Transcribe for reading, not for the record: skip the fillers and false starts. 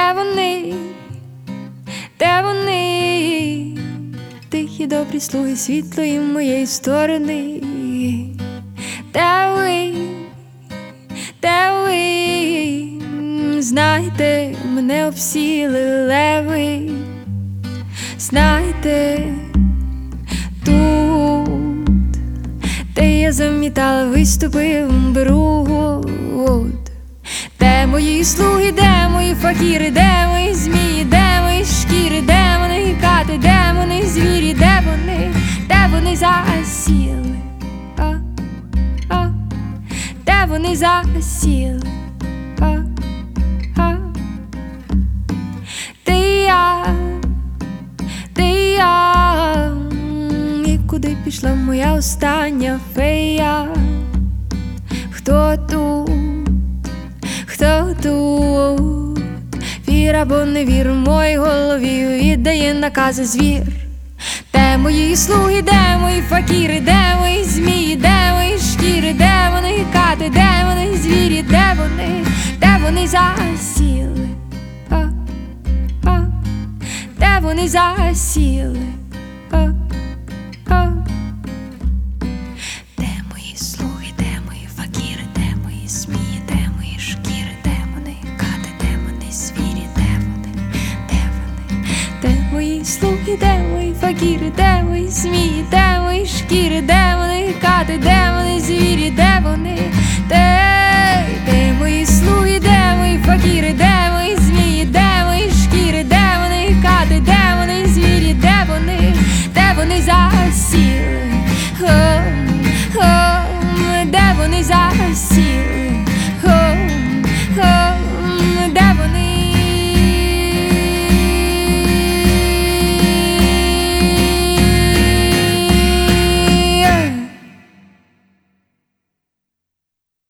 Де вони? Де вони? Тихі добрі слуги світлої моєї сторони. Де ви? Де ви? Знайте, мене обсіли леви. Знайте, тут, де я замітала, виступив бруд. Де мої слуги, де мої факіри, де мої змії, де мої шкіри, де вони кати, де вони звірі, де вони засіли, де вони засіли, де я, і куди пішла моя остання фея? Хто тут? Хто тут? Вір або не вір, в моїй голові віддає накази звір. Де мої слуги, де мої факіри, де мої змії, де мої шкіри, де вони кати, де вони звірі, де вони засіли, де вони засіли. Де мої слуги, де мої факіри, де мої змії, де мої шкіри, де вони кати, де вони звірі, де мої слуги, де мої факіри, де мої змії, де мої шкіри, де вони кати, де вони звірі, де мої слуги, де мої факіри, де мої змії, де мої шкіри, де вони кати, де вони звірі, де вони засіли.